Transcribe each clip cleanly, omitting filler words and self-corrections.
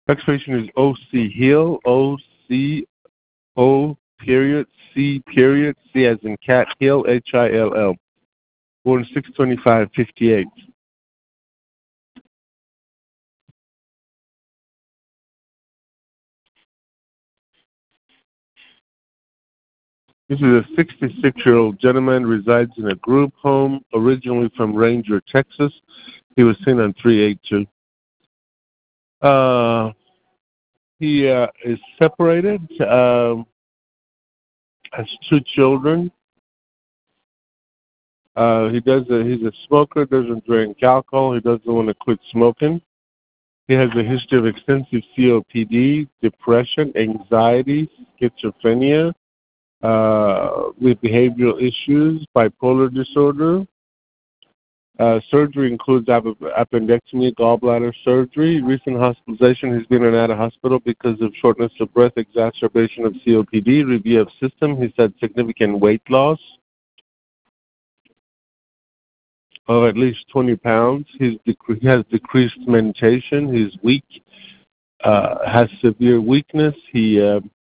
Next patient is O.C. Hill, O-C-O period, C period, C as in cat, Hill, H-I-L-L, born 6/25/58. This is a 66-year-old gentleman, resides in a group home, originally from Ranger, Texas. He was seen on 3/8/2. He is separated, has 2 children. He's a smoker, doesn't drink alcohol. He doesn't want to quit smoking. He has a history of extensive COPD, depression, anxiety, schizophrenia, with behavioral issues, bipolar disorder. Surgery includes appendectomy, gallbladder surgery. Recent hospitalization, he's been in and out of hospital because of shortness of breath, exacerbation of COPD. Review of system, he's had significant weight loss of at least 20 pounds. He has decreased mentation. He's weak, has severe weakness. He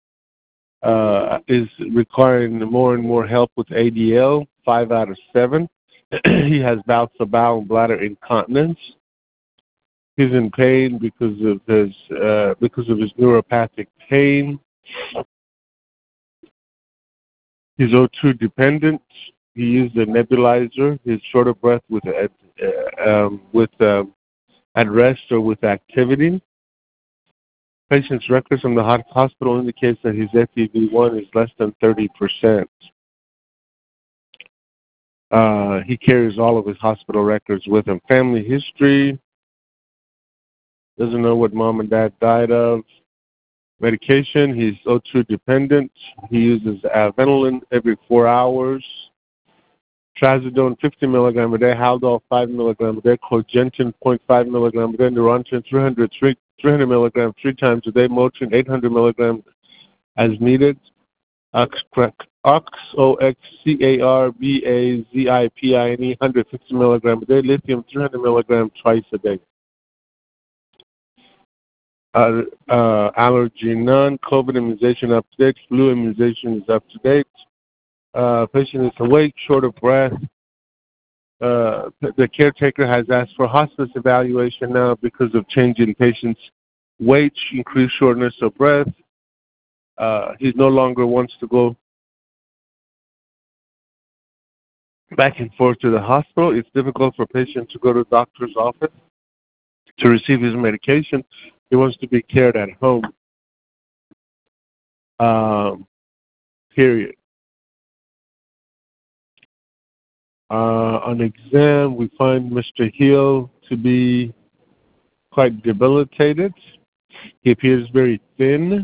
is requiring more and more help with ADL, 5 out of 7. He has bouts of bowel and bladder incontinence. He's in pain because of his neuropathic pain. He's O2 dependent. He used a nebulizer. He's short of breath with at rest or with activity. Patient's records from the hospital indicates that his FEV1 is less than 30%. He carries all of his hospital records with him. Family history. Doesn't know what mom and dad died of. Medication. He's O2 dependent. He uses Ventolin every 4 hours. Trazodone 50 milligram a day. Haldol 5 milligram a day. Cogentin 0.5 milligram a day. Neurontin 300 milligrams 3 times a day. Motrin 800 milligrams as needed. Oxcarbazepine 150 milligrams a day. Lithium 300 milligrams twice a day. Allergy none. COVID immunization up to date. Flu immunization is up to date. Patient is awake, short of breath. The caretaker has asked for hospice evaluation now because of change in patient's weight, increased shortness of breath. He no longer wants to go back and forth to the hospital. It's difficult for patients to go to the doctor's office to receive his medication. He wants to be cared at home. Period. On exam, we find Mr. Hill to be quite debilitated. He appears very thin.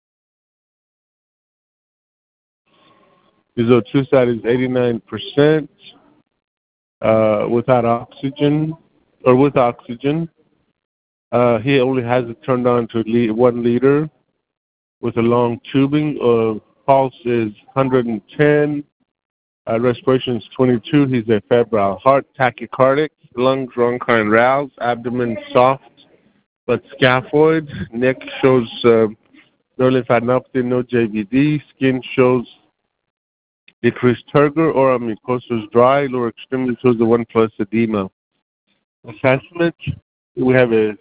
His O2 side is 89% without oxygen, or with oxygen. He only has it turned on to 1 liter with a long tubing. Pulse is 110. Respiration is 22. He's a febrile heart, tachycardic, lungs ronchi and roused, abdomen soft but scaphoid. Neck shows no lymphadenopathy, no JVD. Skin shows decreased turgor. Oral mucosa is dry. Lower extremity shows the 1+ edema. Assessment: we have a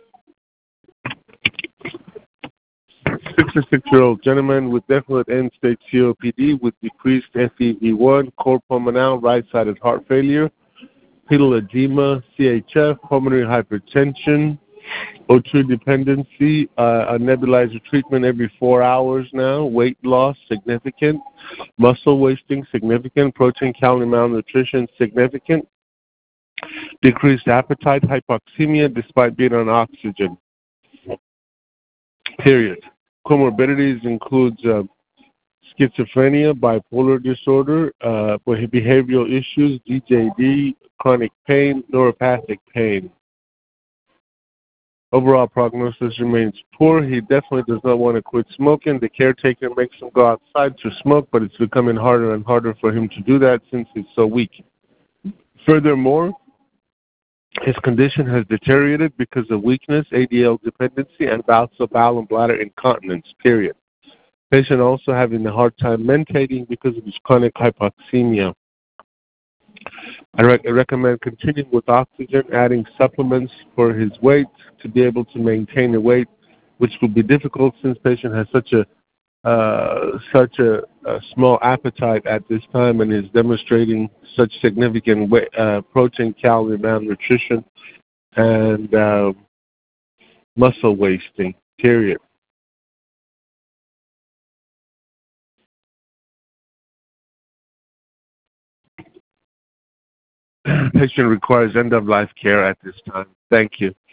66-year-old gentleman with definite end-stage COPD with decreased FEV1, cor pulmonale, right-sided heart failure, pedal edema, CHF, pulmonary hypertension, O2 dependency, a nebulizer treatment every 4 hours now, weight loss significant, muscle wasting significant, protein calorie malnutrition significant, decreased appetite, hypoxemia despite being on oxygen. Period. Comorbidities includes schizophrenia, bipolar disorder, behavioral issues, DJD, chronic pain, neuropathic pain. Overall prognosis remains poor. He definitely does not want to quit smoking. The caretaker makes him go outside to smoke, but it's becoming harder and harder for him to do that since he's so weak. Furthermore, His condition has deteriorated because of weakness, ADL dependency, and bouts of bowel and bladder incontinence, period. Patient also having a hard time mentating because of his chronic hypoxemia. I recommend continuing with oxygen, adding supplements for his weight to be able to maintain a weight, which will be difficult since patient has such a small appetite at this time and is demonstrating such significant protein, calorie malnutrition, and muscle wasting, period. Patient requires end-of-life care at this time. Thank you.